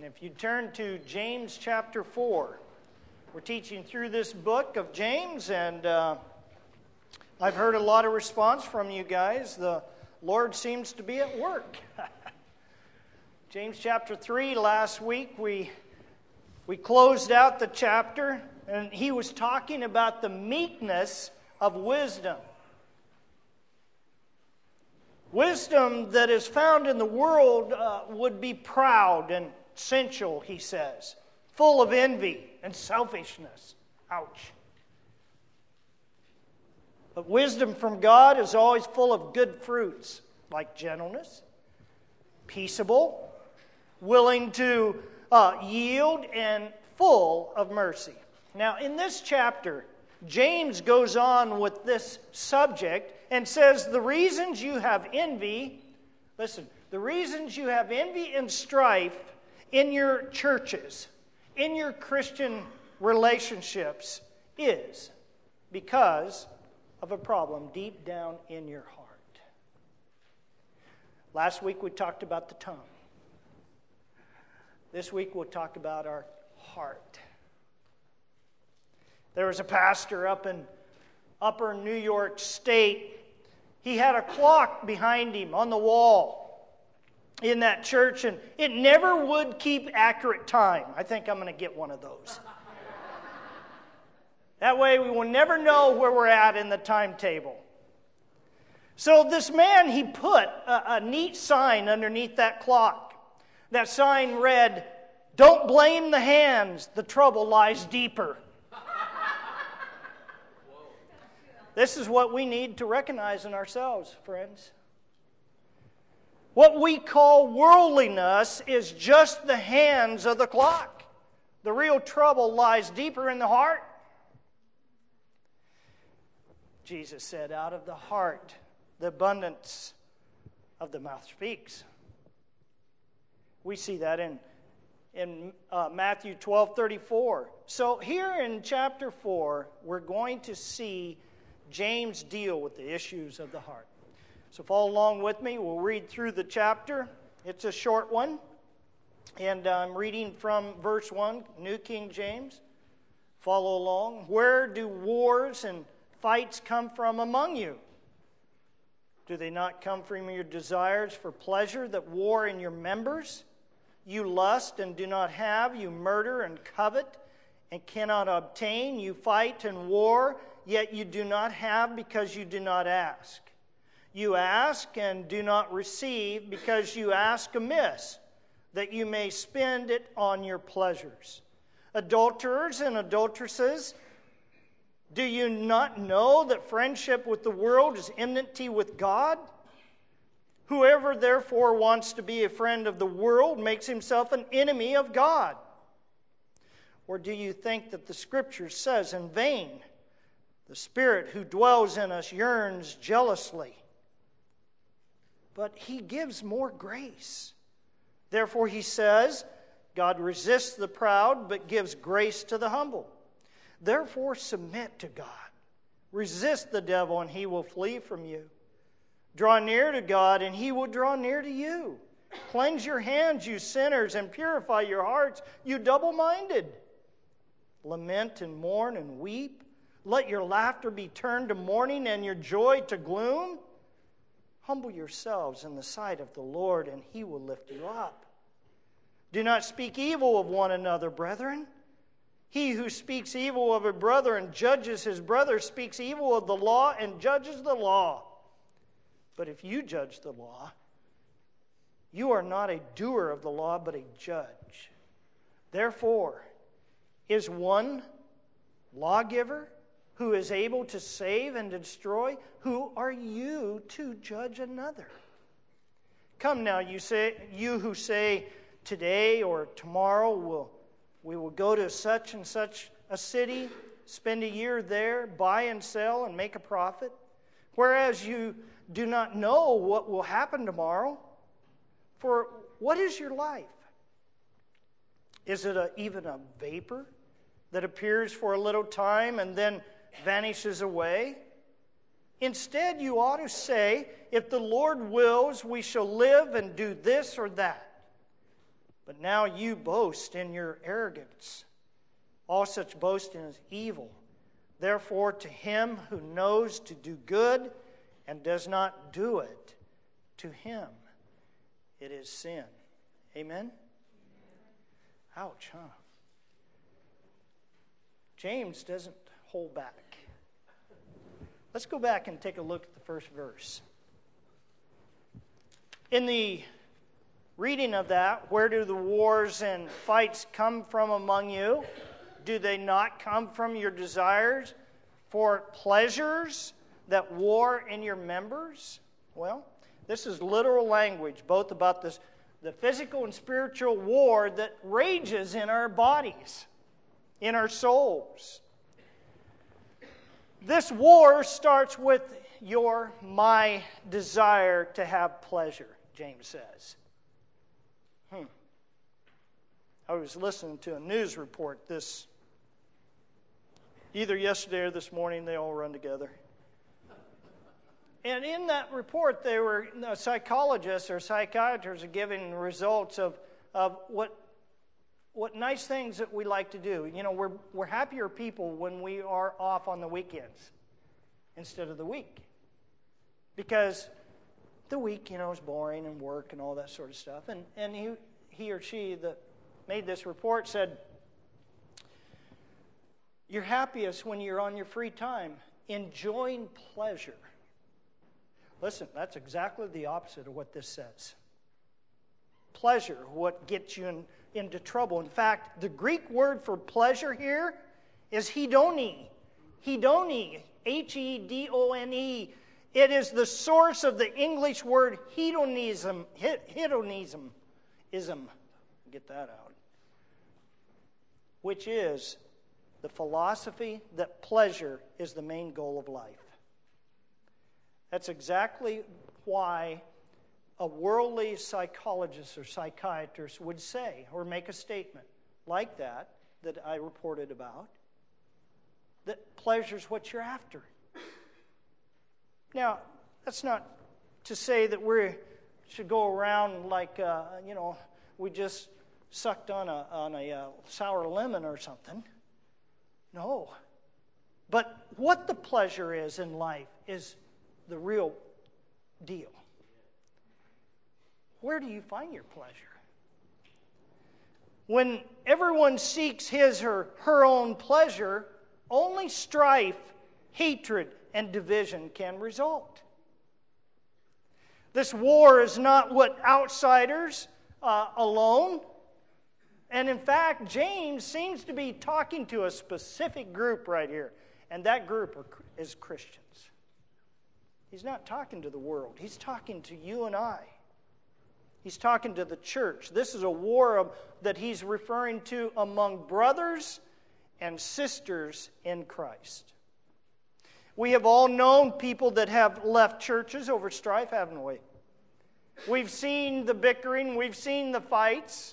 If you turn to James chapter 4, we're teaching through this book of James, and I've heard a lot of response from you guys. The Lord seems to be at work. James chapter 3, last week we closed out the chapter, and he was talking about the meekness of wisdom. Wisdom that is found in the world would be proud and sensual, he says, full of envy and selfishness. Ouch. But wisdom from God is always full of good fruits, like gentleness, peaceable, willing to yield, and full of mercy. Now, in this chapter, James goes on with this subject and says the reasons you have envy, listen, the reasons you have envy and strife in your churches, in your Christian relationships, is because of a problem deep down in your heart. Last week we talked about the tongue. This week we'll talk about our heart. There was a pastor up in upper New York State. He had a clock behind him on the wall in that church, and it never would keep accurate time. I think I'm going to get one of those. That way we will never know where we're at in the timetable. So this man, he put a neat sign underneath that clock. That sign read, "Don't blame the hands, the trouble lies deeper." This is what we need to recognize in ourselves, friends. What we call worldliness is just the hands of the clock. The real trouble lies deeper in the heart. Jesus said, out of the heart, the abundance of the mouth speaks. We see that in Matthew 12:34. So here in chapter 4, we're going to see James deal with the issues of the heart. So follow along with me. We'll read through the chapter. It's a short one. And I'm reading from verse 1, New King James. Follow along. Where do wars and fights come from among you? Do they not come from your desires for pleasure that war in your members? You lust and do not have. You murder and covet and cannot obtain. You fight and war, yet you do not have because you do not ask. You ask and do not receive because you ask amiss, that you may spend it on your pleasures. Adulterers and adulteresses, do you not know that friendship with the world is enmity with God? Whoever therefore wants to be a friend of the world makes himself an enemy of God. Or do you think that the Scripture says in vain, the Spirit who dwells in us yearns jealously? But He gives more grace. Therefore He says, God resists the proud, but gives grace to the humble. Therefore submit to God. Resist the devil, and he will flee from you. Draw near to God, and He will draw near to you. Cleanse your hands, you sinners, and purify your hearts, you double-minded. Lament and mourn and weep. Let your laughter be turned to mourning and your joy to gloom. Humble yourselves in the sight of the Lord, and He will lift you up. Do not speak evil of one another, brethren. He who speaks evil of a brother and judges his brother speaks evil of the law and judges the law. But if you judge the law, you are not a doer of the law, but a judge. Therefore, is one lawgiver who is able to save and destroy? Who are you to judge another? Come now, you who say, today or tomorrow we will go to such and such a city, spend a year there, buy and sell, and make a profit, whereas you do not know what will happen tomorrow. For what is your life? Is it even a vapor that appears for a little time and then vanishes away? Instead, you ought to say, if the Lord wills, we shall live and do this or that. But now you boast in your arrogance. All such boasting is evil. Therefore, to him who knows to do good and does not do it, to him it is sin. Amen? Ouch, huh? James doesn't hold back. Let's go back and take a look at the first verse. In the reading of that, where do the wars and fights come from among you? Do they not come from your desires for pleasures that war in your members? Well, this is literal language, both about the physical and spiritual war that rages in our bodies, in our souls. This war starts with my desire to have pleasure, James says. I was listening to a news report either yesterday or this morning. They all run together. And in that report, they were psychologists or psychiatrists are giving results of what nice things that we like to do. You know, we're happier people when we are off on the weekends instead of the week. Because the week, is boring and work and all that sort of stuff. And he or she that made this report said, you're happiest when you're on your free time, enjoying pleasure. Listen, that's exactly the opposite of what this says. Pleasure, what gets you into trouble. In fact, the Greek word for pleasure here is hedone. Hedone, Hedone. It is the source of the English word hedonism. Hedonism. Get that out. Which is the philosophy that pleasure is the main goal of life. That's exactly why a worldly psychologist or psychiatrist would say or make a statement like that I reported about, that pleasure's what you're after. Now, that's not to say that we should go around like, we just sucked on a sour lemon or something. No. But what the pleasure is in life is the real deal. Where do you find your pleasure? When everyone seeks his or her own pleasure, only strife, hatred, and division can result. This war is not what outsiders alone. And in fact, James seems to be talking to a specific group right here. And that group is Christians. He's not talking to the world. He's talking to you and I. He's talking to the church. This is a war that he's referring to among brothers and sisters in Christ. We have all known people that have left churches over strife, haven't we? We've seen the bickering. We've seen the fights.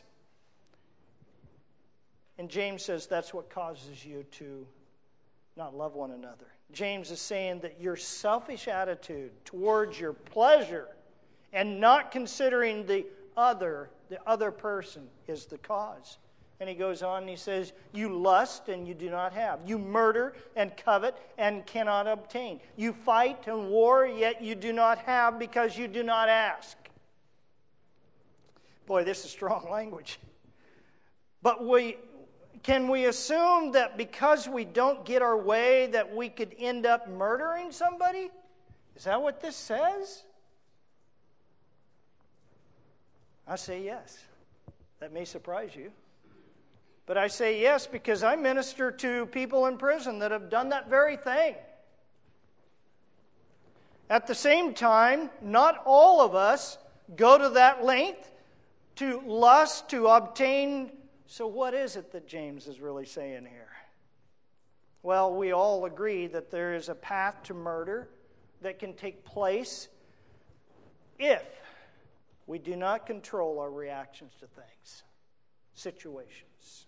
And James says that's what causes you to not love one another. James is saying that your selfish attitude towards your pleasure and not considering the other person is the cause. And he goes on and he says, you lust and you do not have. You murder and covet and cannot obtain. You fight and war, yet you do not have because you do not ask. Boy, this is strong language. But can we assume that because we don't get our way that we could end up murdering somebody? Is that what this says? I say yes. That may surprise you. But I say yes because I minister to people in prison that have done that very thing. At the same time, not all of us go to that length to lust, to obtain. So what is it that James is really saying here? Well, we all agree that there is a path to murder that can take place if we do not control our reactions to things, situations.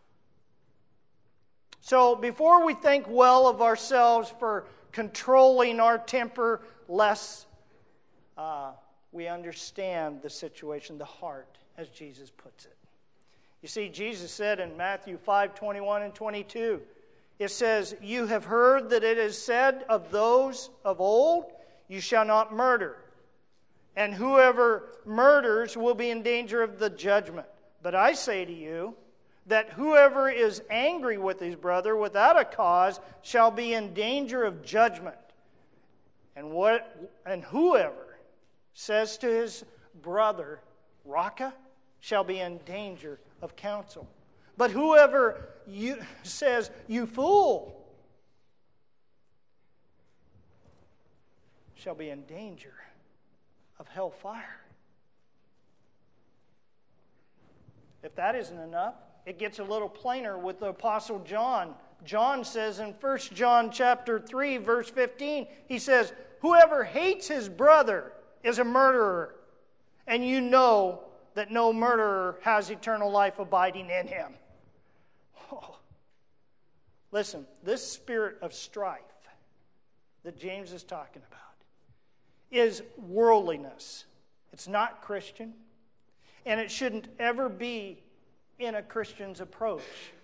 So before we think well of ourselves for controlling our temper, lest we understand the situation, the heart, as Jesus puts it. You see, Jesus said in Matthew 5:21 and 22, it says, "You have heard that it is said of those of old, you shall not murder. And whoever murders will be in danger of the judgment. But I say to you that whoever is angry with his brother without a cause shall be in danger of judgment. And whoever says to his brother, Raka, shall be in danger of counsel. But whoever says, you fool, shall be in danger of hellfire." If that isn't enough, it gets a little plainer with the Apostle John. John says in 1 John chapter 3, verse 15, he says, "Whoever hates his brother is a murderer, and you know that no murderer has eternal life abiding in him." Oh. Listen, this spirit of strife that James is talking about is worldliness. It's not Christian, and it shouldn't ever be in a Christian's approach.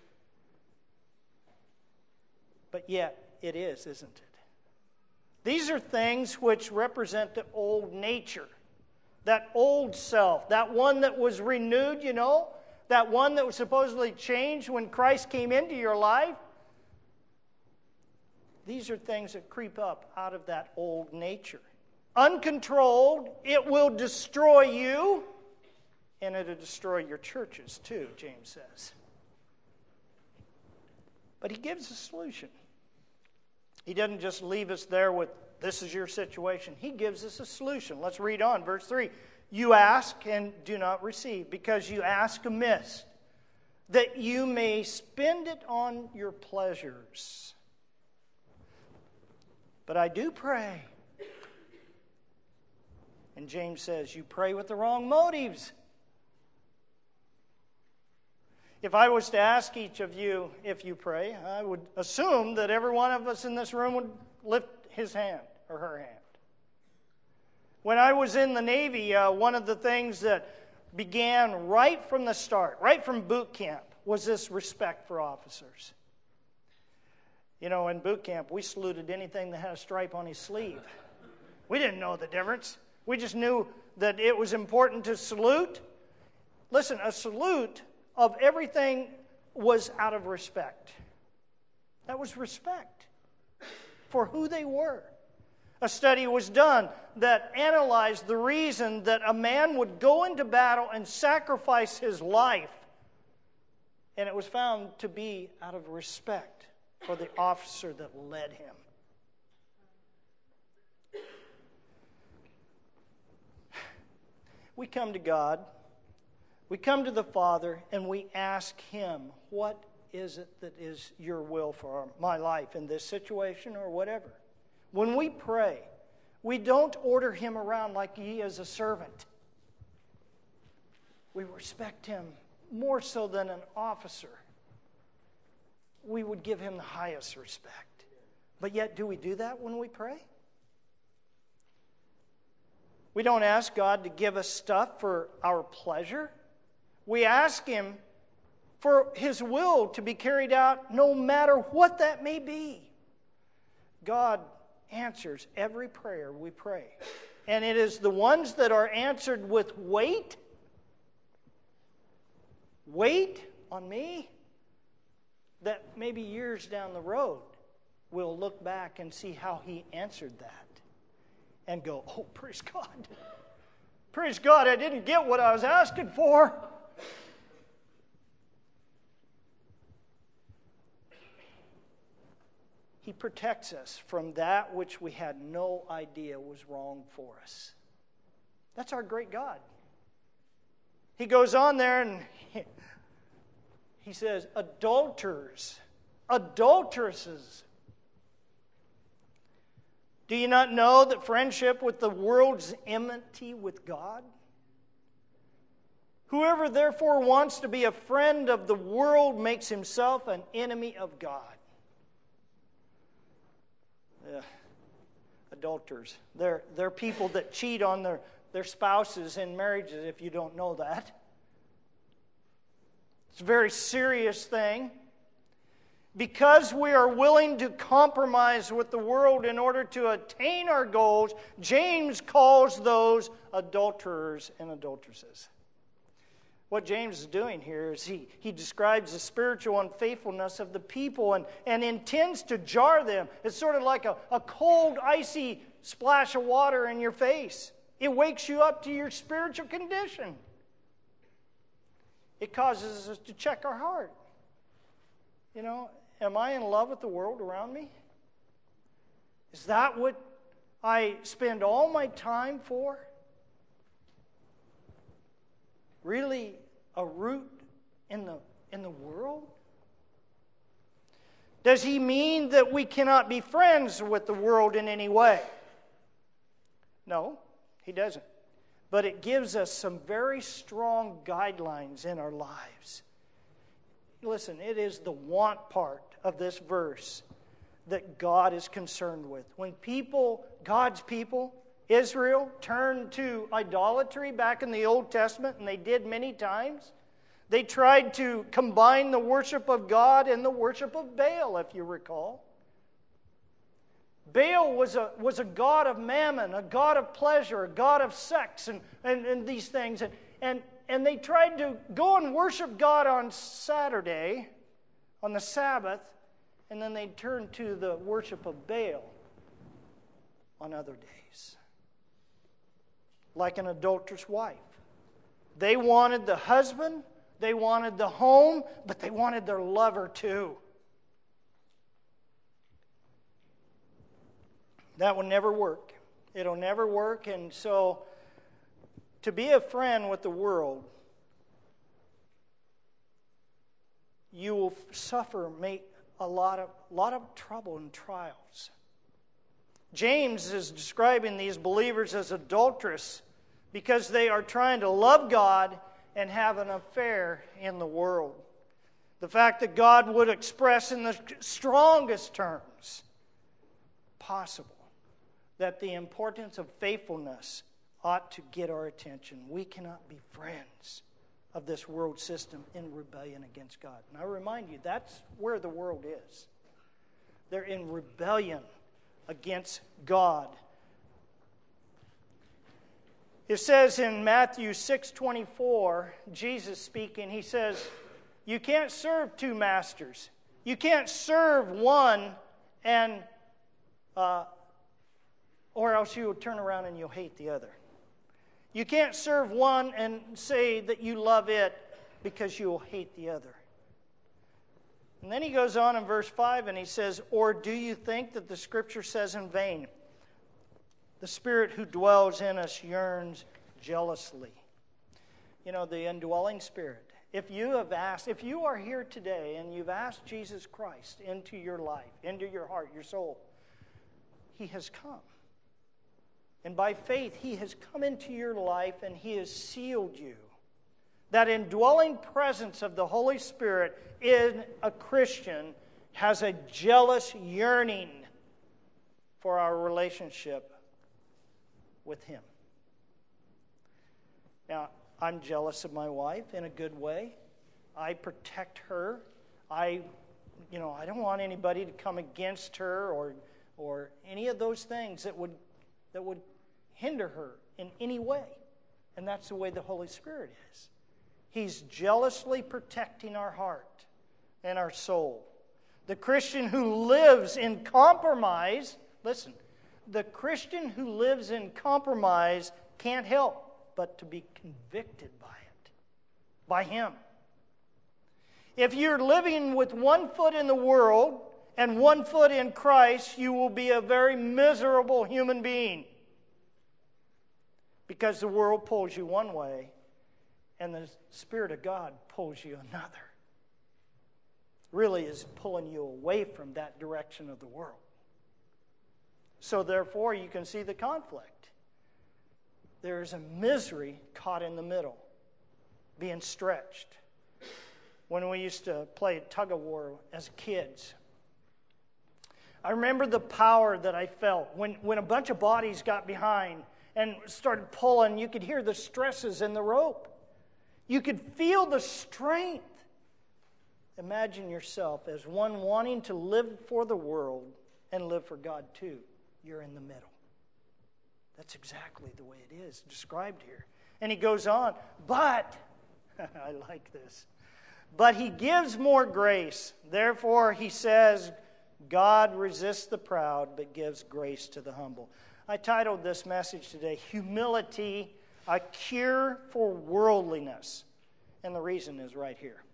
But yet, it is, isn't it? These are things which represent the old nature, that old self, that one that was renewed, that one that was supposedly changed when Christ came into your life. These are things that creep up out of that old nature. Uncontrolled, it will destroy you, and it'll destroy your churches too, James says. But he gives a solution. He doesn't just leave us there with, this is your situation. He gives us a solution. Let's read on, verse 3. "You ask and do not receive, because you ask amiss, that you may spend it on your pleasures. But I do pray." And James says, you pray with the wrong motives. If I was to ask each of you if you pray, I would assume that every one of us in this room would lift his hand or her hand. When I was in the Navy, one of the things that began right from the start, right from boot camp, was this respect for officers. In boot camp, we saluted anything that had a stripe on his sleeve. We didn't know the difference. We just knew that it was important to salute. Listen, a salute of everything was out of respect. That was respect for who they were. A study was done that analyzed the reason that a man would go into battle and sacrifice his life. And it was found to be out of respect for the officer that led him. We come to God, we come to the Father, and we ask Him, what is it that is your will for my life in this situation or whatever? When we pray, we don't order Him around like He is a servant. We respect Him more so than an officer. We would give Him the highest respect. But yet, do we do that when we pray? We don't ask God to give us stuff for our pleasure. We ask Him for His will to be carried out no matter what that may be. God answers every prayer we pray. And it is the ones that are answered with wait on me, that maybe years down the road we'll look back and see how He answered that. And go, oh, praise God. Praise God, I didn't get what I was asking for. He protects us from that which we had no idea was wrong for us. That's our great God. He goes on there and he says, adulterers, adulteresses. Do you not know that friendship with the world is enmity with God? Whoever therefore wants to be a friend of the world makes himself an enemy of God. Adulterers. They're people that cheat on their spouses in marriages, if you don't know that. It's a very serious thing. Because we are willing to compromise with the world in order to attain our goals, James calls those adulterers and adulteresses. What James is doing here is he describes the spiritual unfaithfulness of the people and intends to jar them. It's sort of like a cold, icy splash of water in your face. It wakes you up to your spiritual condition. It causes us to check our heart. You know, am I in love with the world around me? Is that what I spend all my time for? Really a root in the world? Does he mean that we cannot be friends with the world in any way? No, he doesn't. But it gives us some very strong guidelines in our lives. Listen, it is the want part of this verse that God is concerned with. When people, God's people, Israel, turned to idolatry back in the Old Testament, and they did many times, they tried to combine the worship of God and the worship of Baal, if you recall. Baal was a god of mammon, a god of pleasure, a god of sex, and these things. And they tried to go and worship God on Saturday, on the Sabbath, and then they turned to the worship of Baal on other days. Like an adulterous wife. They wanted the husband, they wanted the home, but they wanted their lover too. That will never work. It'll never work, and so to be a friend with the world, you will suffer a lot of trouble and trials. James is describing these believers as adulterous because they are trying to love God and have an affair in the world. The fact that God would express in the strongest terms possible that the importance of faithfulness ought to get our attention. We cannot be friends of this world system in rebellion against God. And I remind you, that's where the world is. They're in rebellion against God. It says in Matthew 6:24, Jesus speaking, he says, you can't serve two masters. You can't serve one and or else you will turn around and you'll hate the other. You can't serve one and say that you love it because you will hate the other. And then he goes on in verse 5 and he says, or do you think that the Scripture says in vain, the Spirit who dwells in us yearns jealously? You know, the indwelling Spirit. If you are here today and you've asked Jesus Christ into your life, into your heart, your soul, He has come. And by faith, He has come into your life and He has sealed you. That indwelling presence of the Holy Spirit in a Christian has a jealous yearning for our relationship with Him. Now, I'm jealous of my wife in a good way. I protect her. I don't want anybody to come against her or any of those things that would hinder her in any way. And that's the way the Holy Spirit is. He's jealously protecting our heart and our soul. The Christian who lives in compromise, listen, the Christian who lives in compromise can't help but to be convicted by it, by him. If you're living with one foot in the world and one foot in Christ, you will be a very miserable human being. Because the world pulls you one way and the Spirit of God pulls you another. Really is pulling you away from that direction of the world. So therefore, you can see the conflict. There is a misery caught in the middle, being stretched. When we used to play tug-of-war as kids, I remember the power that I felt when a bunch of bodies got behind and started pulling. You could hear the stresses in the rope. You could feel the strength imagine yourself as one wanting to live for the world and live for God too. You're in the middle. That's exactly the way it is described here. And he goes on, but, I like this, but he gives more grace. Therefore, he says, God resists the proud, but gives grace to the humble. I titled this message today, Humility, a Cure for Worldliness. And the reason is right here.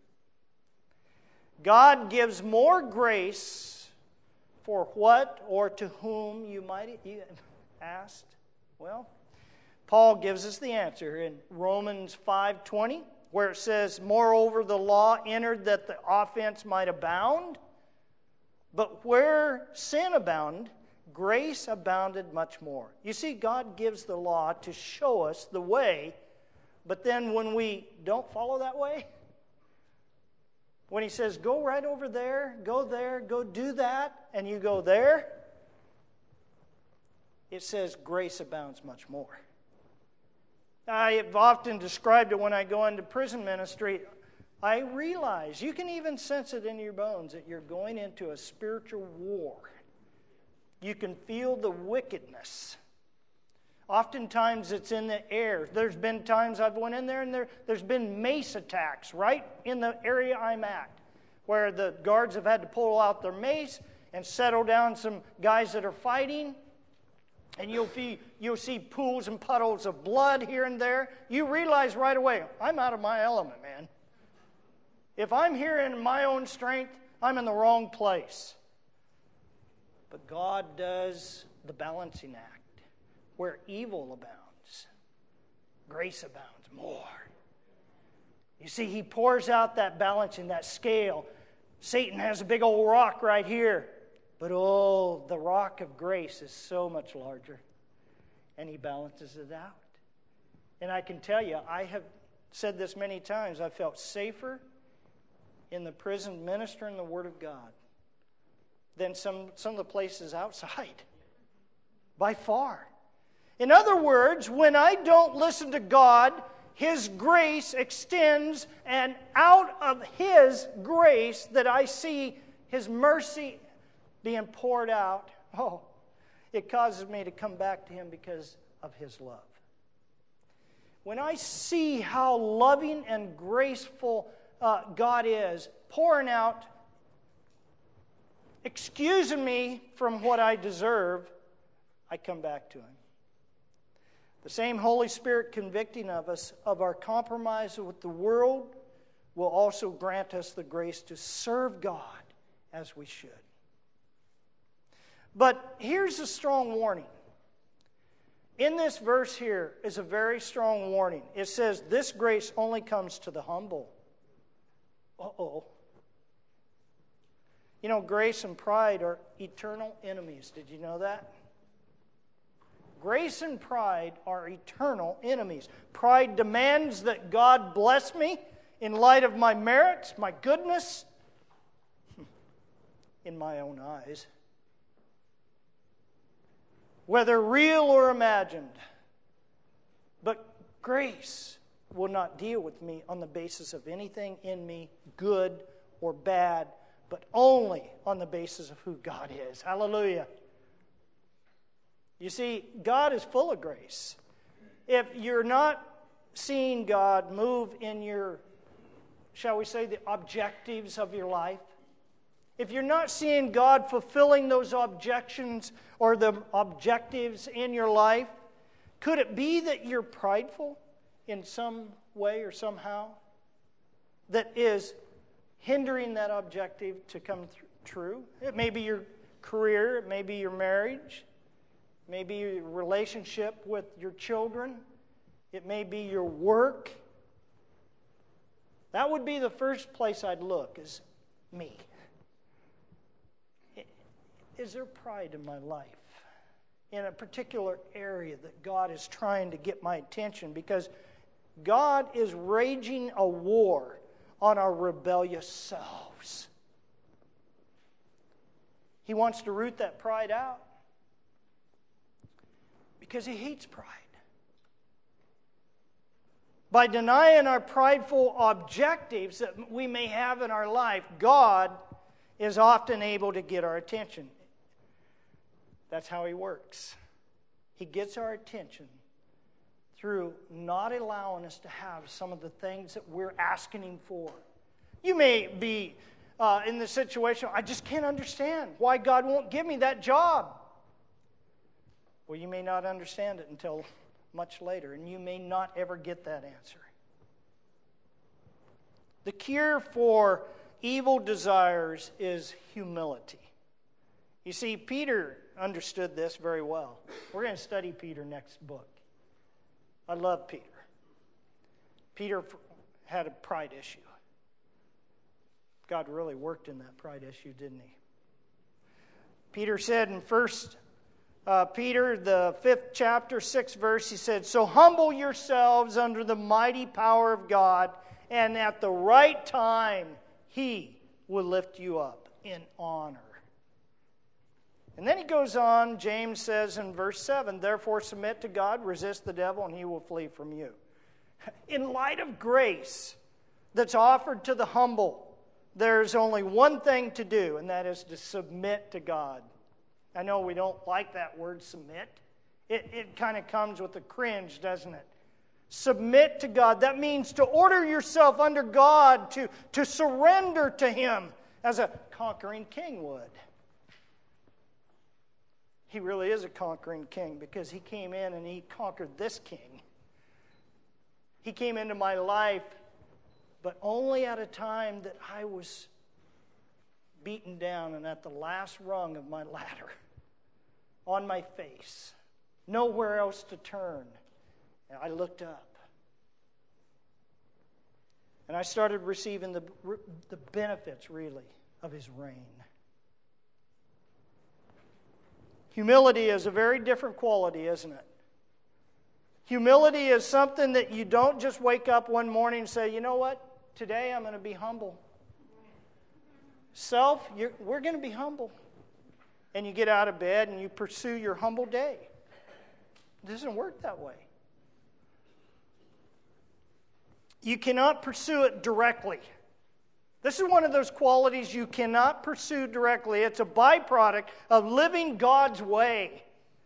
God gives more grace for what or to whom, you might ask? Well, Paul gives us the answer in Romans 5:20, where it says, moreover, the law entered that the offense might abound. But where sin abounded, grace abounded much more. You see, God gives the law to show us the way, but then when we don't follow that way, when he says, go right over there, go do that, and you go there, it says grace abounds much more. I have often described it when I go into prison ministry. I realize, you can even sense it in your bones, that you're going into a spiritual war. You can feel the wickedness. Oftentimes it's in the air. There's been times I've went in there and there's been mace attacks right in the area I'm at, where the guards have had to pull out their mace and settle down some guys that are fighting. And you'll see pools and puddles of blood here and there. You realize right away, I'm out of my element, man. If I'm here in my own strength, I'm in the wrong place. But God does the balancing act. Where evil abounds, grace abounds more. You see, he pours out that balancing, that scale. Satan has a big old rock right here. But oh, the rock of grace is so much larger. And he balances it out. And I can tell you, I have said this many times, I felt safer in the prison ministering the Word of God than some of the places outside. By far. In other words, when I don't listen to God, His grace extends, and out of His grace that I see His mercy being poured out, it causes me to come back to Him because of His love. When I see how loving and graceful God is, pouring out, excusing me from what I deserve, I come back to Him. The same Holy Spirit convicting of us of our compromise with the world will also grant us the grace to serve God as we should. But here's a strong warning. In this verse here is a very strong warning. It says, this grace only comes to the humble. Uh-oh. You know, grace and pride are eternal enemies. Did you know that? Grace and pride are eternal enemies. Pride demands that God bless me in light of my merits, my goodness, in my own eyes. Whether real or imagined. But grace will not deal with me on the basis of anything in me, good or bad, but only on the basis of who God is. Hallelujah. You see, God is full of grace. If you're not seeing God move in your, shall we say, the objectives of your life, if you're not seeing God fulfilling those objections or the objectives in your life, could it be that you're prideful in some way or somehow that is hindering that objective to come true? It may be your career, it may be your marriage, it may be your relationship with your children, it may be your work. That would be the first place I'd look, is me. Is there pride in my life in a particular area that God is trying to get my attention? Because God is raging a war on our rebellious selves. He wants to root that pride out because He hates pride. By denying our prideful objectives that we may have in our life, God is often able to get our attention. That's how He works. He gets our attention through not allowing us to have some of the things that we're asking Him for. You may be in the situation, I just can't understand why God won't give me that job. Well, you may not understand it until much later, and you may not ever get that answer. The cure for evil desires is humility. You see, Peter understood this very well. We're going to study Peter next book. I love Peter. Peter had a pride issue. God really worked in that pride issue, didn't He? Peter said in 1 Peter, the 5th chapter, 6th verse, he said, "So humble yourselves under the mighty power of God, and at the right time He will lift you up in honor." And then he goes on, James says in verse 7, "Therefore submit to God, resist the devil, and he will flee from you." In light of grace that's offered to the humble, there's only one thing to do, and that is to submit to God. I know we don't like that word, submit. It kind of comes with a cringe, doesn't it? Submit to God. That means to order yourself under God, to surrender to Him as a conquering king would. He really is a conquering king because He came in and He conquered this king. He came into my life, but only at a time that I was beaten down and at the last rung of my ladder, on my face, nowhere else to turn. And I looked up. And I started receiving the benefits, really, of His reign. Humility is a very different quality, isn't it? Humility is something that you don't just wake up one morning and say, you know what? Today I'm going to be humble. We're going to be humble. And you get out of bed and you pursue your humble day. It doesn't work that way. You cannot pursue it directly. This is one of those qualities you cannot pursue directly. It's a byproduct of living God's way.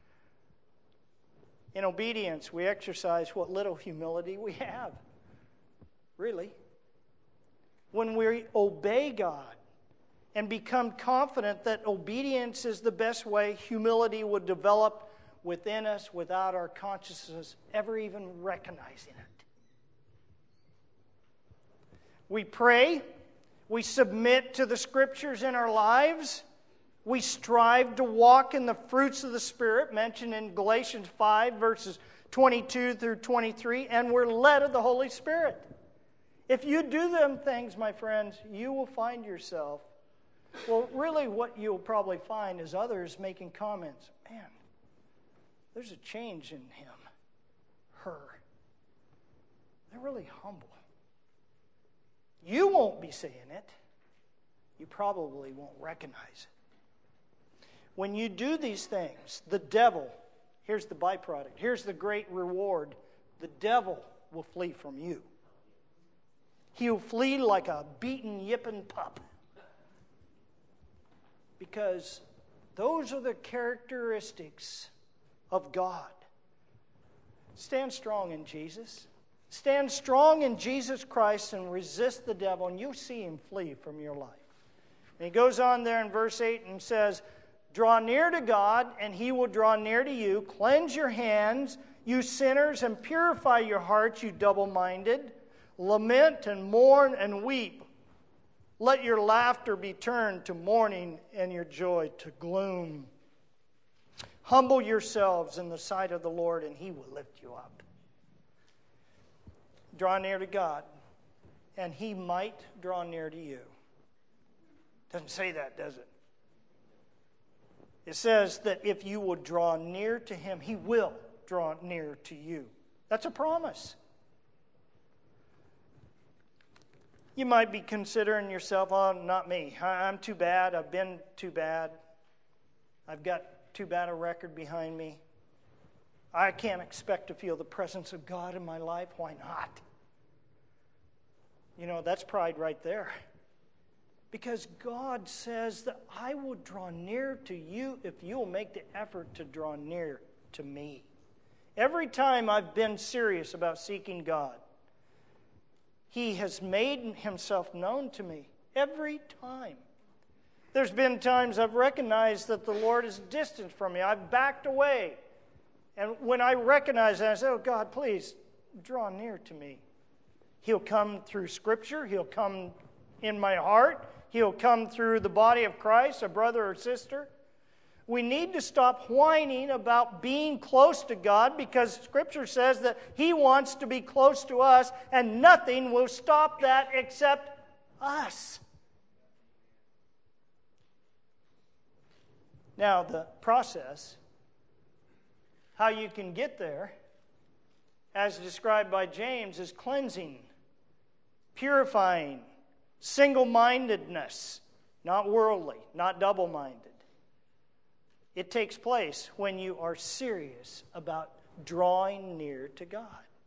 In obedience, we exercise what little humility we have. Really. When we obey God and become confident that obedience is the best way, humility would develop within us without our consciousness ever even recognizing it. We pray. We submit to the Scriptures in our lives. We strive to walk in the fruits of the Spirit, mentioned in Galatians 5, verses 22 through 23, and we're led of the Holy Spirit. If you do them things, my friends, you will find yourself, well, really what you'll probably find is others making comments. Man, there's a change in him, her. They're really humble. You won't be saying it. You probably won't recognize it. When you do these things, the devil, here's the byproduct, here's the great reward, the devil will flee from you. He'll flee like a beaten, yipping pup. Because those are the characteristics of God. Stand strong in Jesus. Stand strong in Jesus Christ and resist the devil, and you'll see him flee from your life. And he goes on there in verse 8 and says, "Draw near to God, and He will draw near to you. Cleanse your hands, you sinners, and purify your hearts, you double-minded. Lament and mourn and weep. Let your laughter be turned to mourning and your joy to gloom. Humble yourselves in the sight of the Lord, and He will lift you up." Draw near to God, and He might draw near to you. Doesn't say that, does it? It says that if you will draw near to Him, He will draw near to you. That's a promise. You might be considering yourself, oh, not me. I'm too bad. I've been too bad. I've got too bad a record behind me. I can't expect to feel the presence of God in my life. Why not? That's pride right there. Because God says that I will draw near to you if you will make the effort to draw near to me. Every time I've been serious about seeking God, He has made Himself known to me. Every time. There's been times I've recognized that the Lord is distant from me. I've backed away. And when I recognize that, I say, oh God, please draw near to me. He'll come through Scripture. He'll come in my heart. He'll come through the body of Christ, a brother or sister. We need to stop whining about being close to God, because Scripture says that He wants to be close to us, and nothing will stop that except us. Now, the process, how you can get there, as described by James, is cleansing, purifying, single-mindedness, not worldly, not double-minded. It takes place when you are serious about drawing near to God.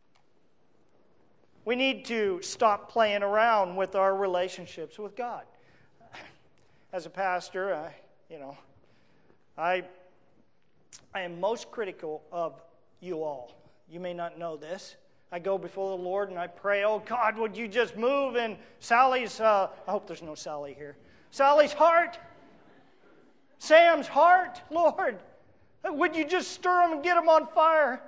We need to stop playing around with our relationships with God. As a pastor, I am most critical of you all. You may not know this. I go before the Lord and I pray, oh God, would you just move in Sally's, I hope there's no Sally here, Sally's heart, Sam's heart, Lord. Would you just stir them and get them on fire?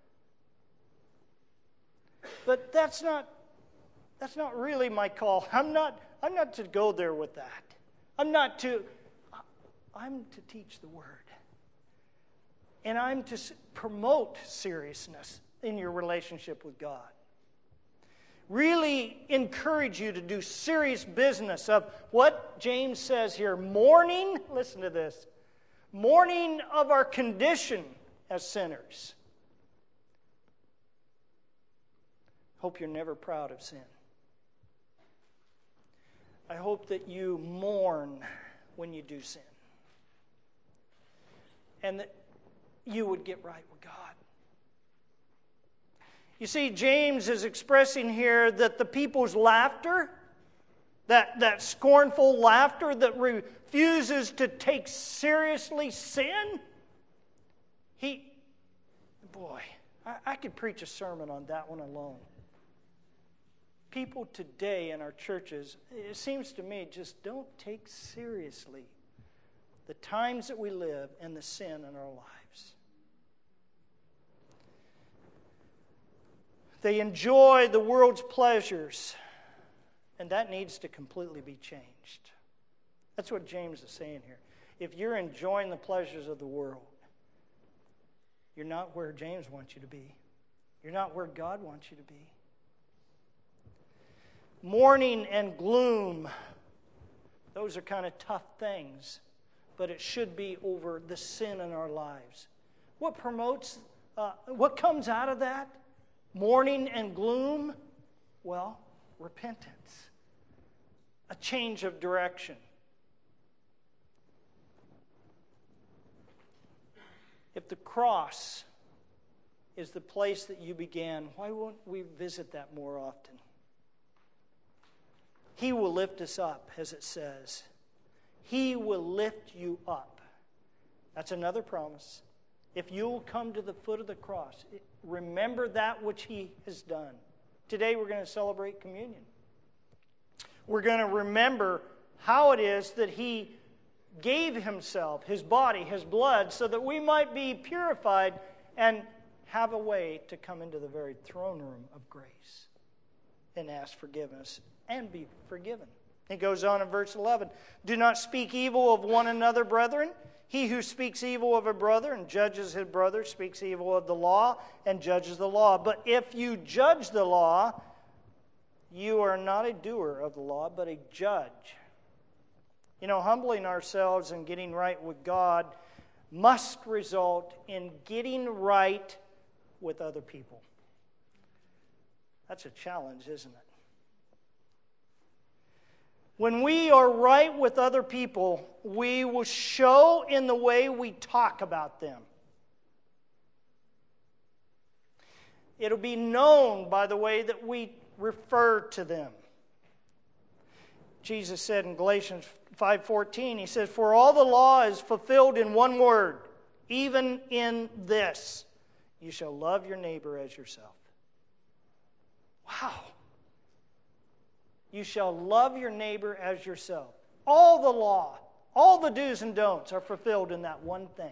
But that's not really my call. I'm not to go there with that. I'm to teach the Word. And I'm to promote seriousness in your relationship with God. Really encourage you to do serious business of what James says here. Mourning, listen to this, mourning of our condition as sinners. Hope you're never proud of sin. I hope that you mourn when you do sin. And that you would get right with God. You see, James is expressing here that the people's laughter, that scornful laughter that refuses to take seriously sin, I could preach a sermon on that one alone. People today in our churches, it seems to me, just don't take seriously the times that we live and the sin in our lives. They enjoy the world's pleasures, and that needs to completely be changed. That's what James is saying here. If you're enjoying the pleasures of the world, you're not where James wants you to be. You're not where God wants you to be. Mourning and gloom, those are kind of tough things, but it should be over the sin in our lives. What comes out of that? Mourning and gloom? Well, repentance. A change of direction. If the cross is the place that you began, why won't we visit that more often? He will lift us up, as it says. He will lift you up. That's another promise. If you will come to the foot of the cross, remember that which He has done. Today we're going to celebrate communion. We're going to remember how it is that He gave Himself, His body, His blood, so that we might be purified and have a way to come into the very throne room of grace and ask forgiveness and be forgiven. He goes on in verse 11, do not speak evil of one another, brethren. He who speaks evil of a brother and judges his brother speaks evil of the law and judges the law. But if you judge the law, you are not a doer of the law, but a judge. Humbling ourselves and getting right with God must result in getting right with other people. That's a challenge, isn't it? When we are right with other people, we will show in the way we talk about them. It'll be known by the way that we refer to them. Jesus said in Galatians 5:14, he says, "For all the law is fulfilled in one word, even in this, you shall love your neighbor as yourself." Wow. You shall love your neighbor as yourself. All the law, all the do's and don'ts are fulfilled in that one thing.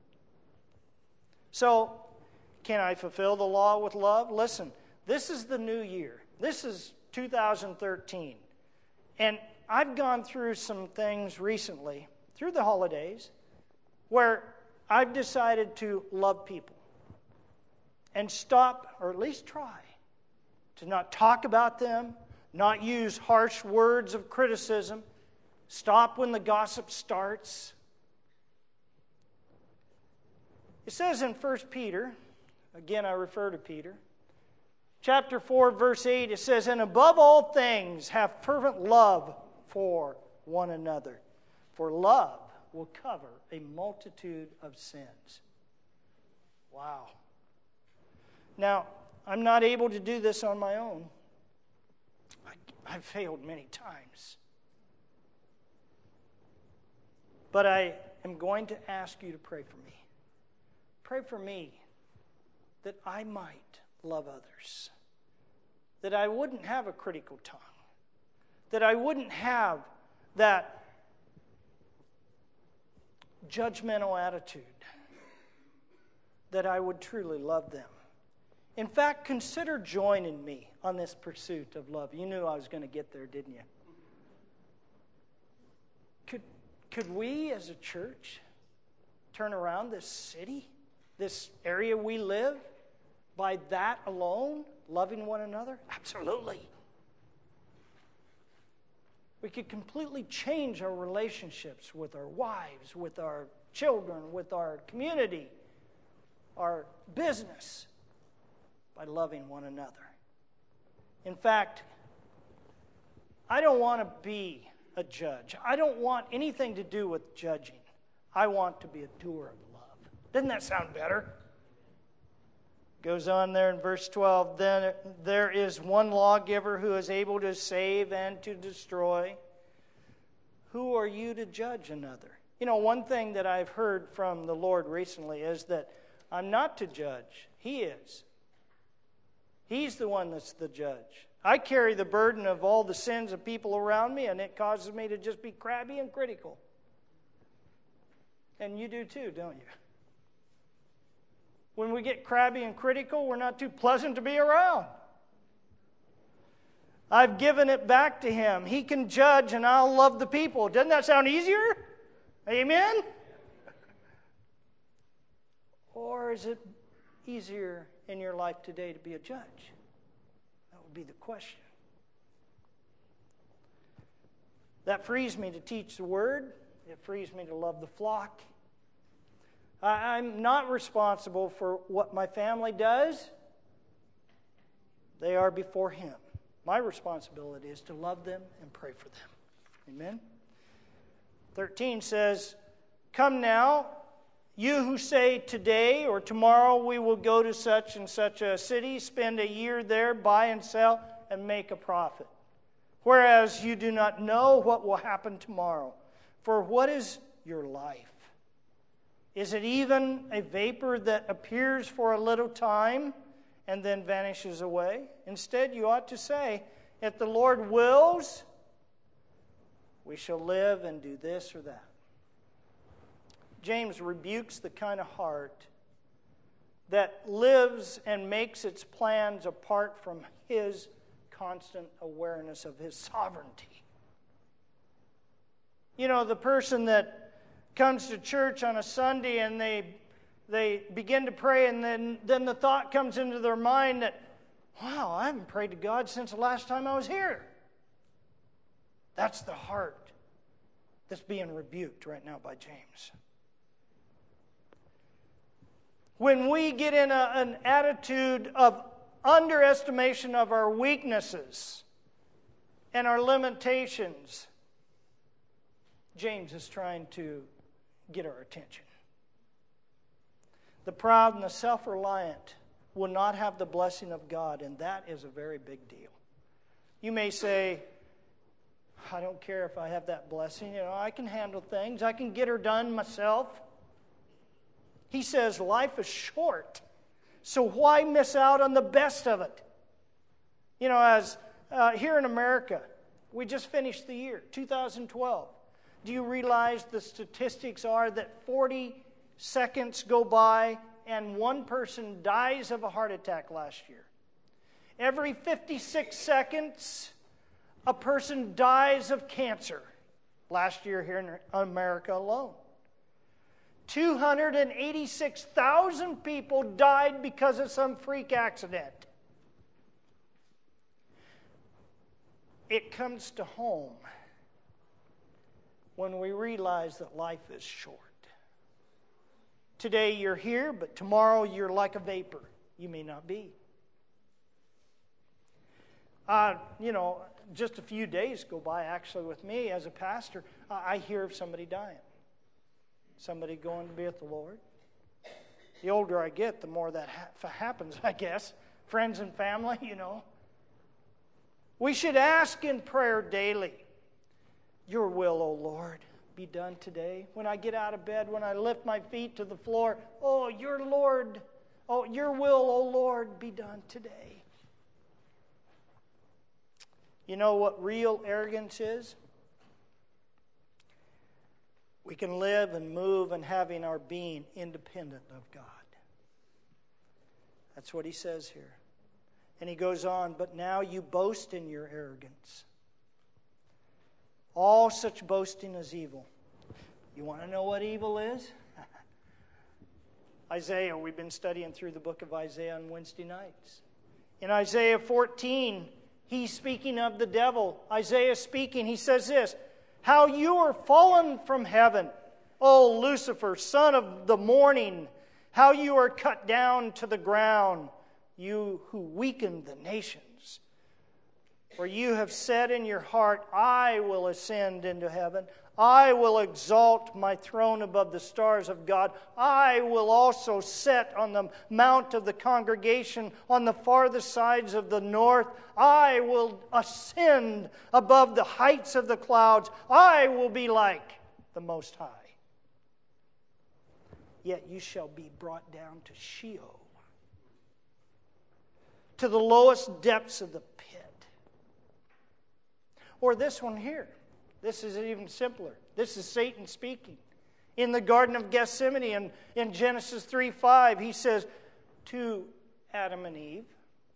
So, can I fulfill the law with love? Listen, this is the new year. This is 2013. And I've gone through some things recently, through the holidays, where I've decided to love people and stop, or at least try, to not talk about them, not use harsh words of criticism, stop when the gossip starts. It says in 1 Peter, again I refer to Peter, chapter 4, verse 8, it says, "And above all things, have fervent love for one another, for love will cover a multitude of sins." Wow. Now, I'm not able to do this on my own. I've failed many times. But I am going to ask you to pray for me. Pray for me that I might love others, that I wouldn't have a critical tongue, that I wouldn't have that judgmental attitude, that I would truly love them. In fact, consider joining me on this pursuit of love. You knew I was going to get there, didn't you? Could we as a church turn around this city, this area we live, by that alone, loving one another? Absolutely. We could completely change our relationships with our wives, with our children, with our community, our business, by loving one another. In fact, I don't want to be a judge. I don't want anything to do with judging. I want to be a doer of love. Doesn't that sound better? Goes on there in verse 12, "Then there is one lawgiver who is able to save and to destroy. Who are you to judge another?" You know, one thing that I've heard from the Lord recently is that I'm not to judge. He is. He's the one that's the judge. I carry the burden of all the sins of people around me, and it causes me to just be crabby and critical. And you do too, don't you? When we get crabby and critical, we're not too pleasant to be around. I've given it back to Him. He can judge, and I'll love the people. Doesn't that sound easier? Amen? Or is it easier in your life today to be a judge? That would be the question. That frees me to teach the Word. It frees me to love the flock. I'm not responsible for what my family does. They are before Him. My responsibility is to love them and pray for them. Amen? 13 says, "Come now, you who say today or tomorrow we will go to such and such a city, spend a year there, buy and sell, and make a profit. Whereas you do not know what will happen tomorrow. For what is your life? Is it even a vapor that appears for a little time and then vanishes away? Instead, you ought to say, if the Lord wills, we shall live and do this or that." James rebukes the kind of heart that lives and makes its plans apart from His constant awareness of His sovereignty. You know, the person that comes to church on a Sunday and they begin to pray, and then the thought comes into their mind that, wow, I haven't prayed to God since the last time I was here. That's the heart that's being rebuked right now by James. When we get in an attitude of underestimation of our weaknesses and our limitations, James is trying to get our attention. The proud and the self-reliant will not have the blessing of God, and that is a very big deal. You may say, I don't care if I have that blessing. I can handle things. I can get her done myself. He says life is short. So why miss out on the best of it? As here in America, we just finished the year, 2012. Do you realize the statistics are that 40 seconds go by and one person dies of a heart attack last year? Every 56 seconds, a person dies of cancer. Last year here in America alone. 286,000 people died because of some freak accident. It comes to home when we realize that life is short. Today you're here, but tomorrow you're like a vapor. You may not be. Just a few days go by actually with me as a pastor. I hear of somebody dying. Somebody going to be with the Lord. The older I get, the more that happens, I guess. Friends and family, We should ask in prayer daily, your will, O Lord, be done today. When I get out of bed, when I lift my feet to the floor, your will, O Lord, be done today. You know what real arrogance is? We can live and move and having our being independent of God. That's what he says here. And he goes on, but now you boast in your arrogance. All such boasting is evil. You want to know what evil is? Isaiah, we've been studying through the book of Isaiah on Wednesday nights. In Isaiah 14, he's speaking of the devil. Isaiah speaking, he says this, how you are fallen from heaven, O Lucifer, son of the morning, how you are cut down to the ground, you who weaken the nations. For you have said in your heart, I will ascend into heaven. I will exalt my throne above the stars of God. I will also set on the mount of the congregation on the farthest sides of the north. I will ascend above the heights of the clouds. I will be like the Most High. Yet you shall be brought down to Sheol, to the lowest depths of the pit. Or this one here. This is even simpler. This is Satan speaking. In the Garden of Gethsemane in Genesis 3:5, he says to Adam and Eve,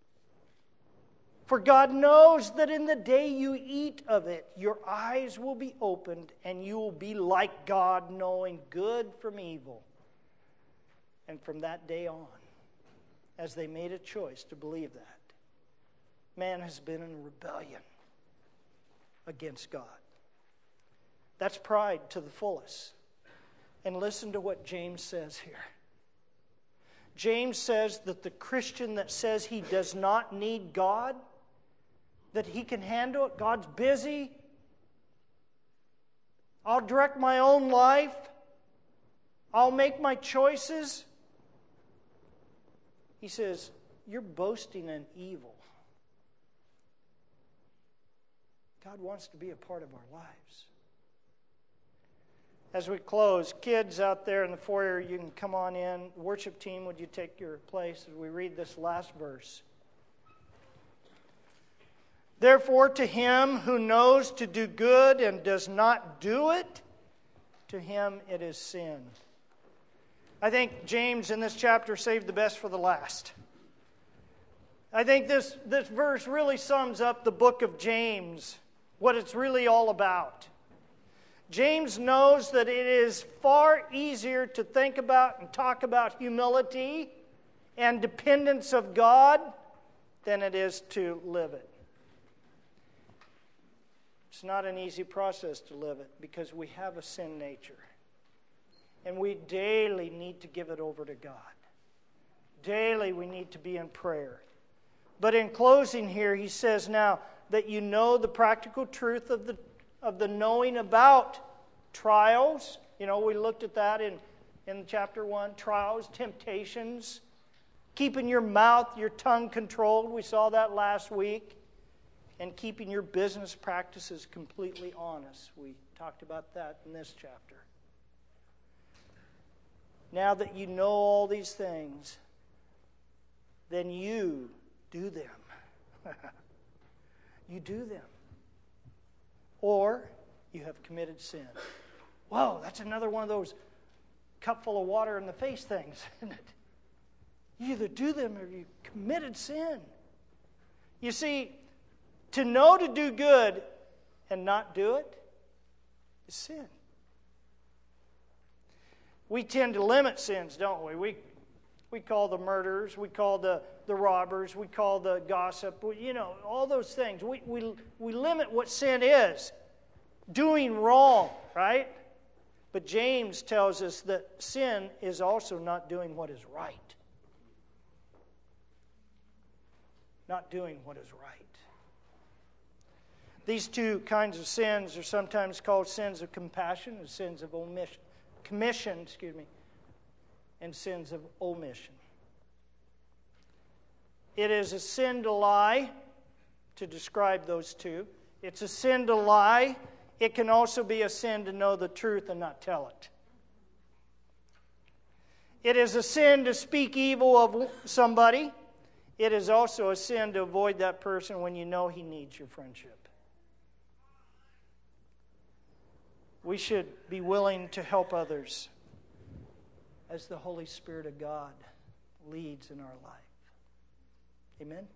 for God knows that in the day you eat of it, your eyes will be opened and you will be like God, knowing good from evil. And from that day on, as they made a choice to believe that, man has been in rebellion against God. That's pride to the fullest. And listen to what James says here. James says that the Christian that says he does not need God, that he can handle it, God's busy, I'll direct my own life, I'll make my choices. He says, you're boasting in evil. God wants to be a part of our lives. As we close, kids out there in the foyer, you can come on in. Worship team, would you take your place as we read this last verse? Therefore, to him who knows to do good and does not do it, to him it is sin. I think James in this chapter saved the best for the last. I think this verse really sums up the book of James, what it's really all about. James knows that it is far easier to think about and talk about humility and dependence of God than it is to live it. It's not an easy process to live it because we have a sin nature. And we daily need to give it over to God. Daily we need to be in prayer. But in closing here, he says now that you know the practical truth of the knowing about trials. We looked at that in chapter 1. Trials, temptations, keeping your mouth, your tongue controlled. We saw that last week. and keeping your business practices completely honest. We talked about that in this chapter. Now that you know all these things, then you do them. You do them. Or you have committed sin. Whoa, that's another one of those cup full of water in the face things, isn't it? You either do them or you committed sin. You see, to know to do good and not do it is sin. We tend to limit sins, don't we? We call the murderers, we call the robbers, we call the gossip, all those things. We limit what sin is. Doing wrong, right? But James tells us that sin is also not doing what is right. Not doing what is right. These two kinds of sins are sometimes called sins of compassion and sins of commission, and sins of omission. It is a sin to lie, to describe those two. It's a sin to lie. It can also be a sin to know the truth and not tell it. It is a sin to speak evil of somebody. It is also a sin to avoid that person when you know he needs your friendship. We should be willing to help others as the Holy Spirit of God leads in our life. Amen?